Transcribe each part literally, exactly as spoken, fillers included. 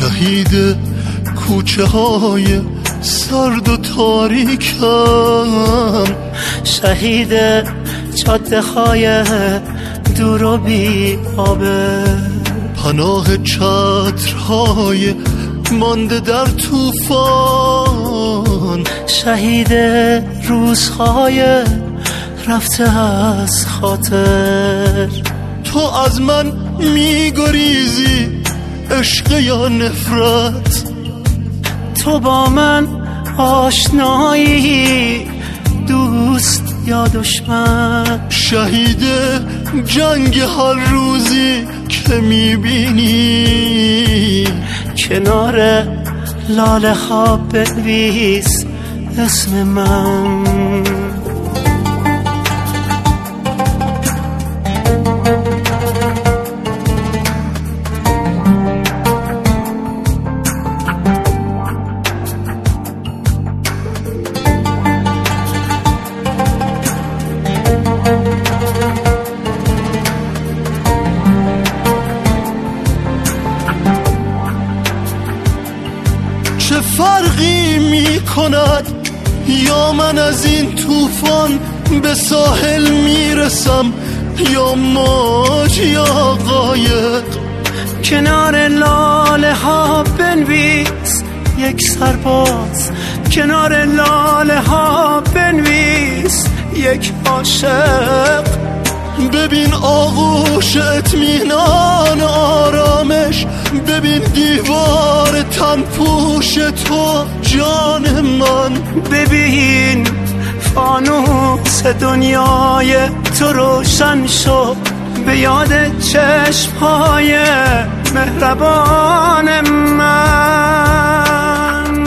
شهید کوچه های سرد و تاریکم، شهید جاده های دور و بی آبه، پناه چترهای مانده در طوفان، شهید روزهای رفته از خاطر. تو از من میگریزی عشق یا نفرت، تو با من آشنایی دوست یا دشمن، شهید جنگ هر روزی که میبینی، کنار لاله ها بنویس اسم من. چه فرقی می کند یا من از این طوفان به ساحل میرسم یا موج یا قایق، کنار لاله ها بنویس یک سرباز، کنار لاله ها بنویس یک عاشق. ببین آغوش اطمینان آرامش، ببین دیوار تنپوش تو جان من، ببین فانوس دنیای تو روشن شد به یاد چشمهای مهربان من.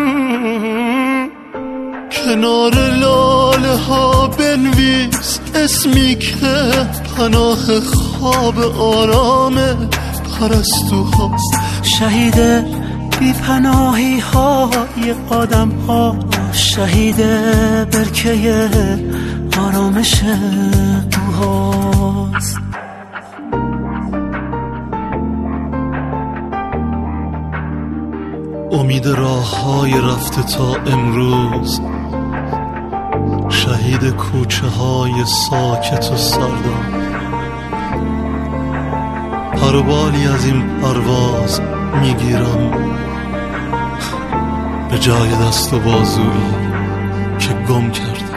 کنار لاله ها بنویس اسمی که پناه خواب آرام پرستوهاست، شهید بی پناهی های آدم ها، شهید برکه آرامش کوهاست. امید راه های رفته تا امروز، شهید کوچه های ساکت و سردم، پروبالی از این پرواز میگیرم به جای دست و بازویی که گم کردم.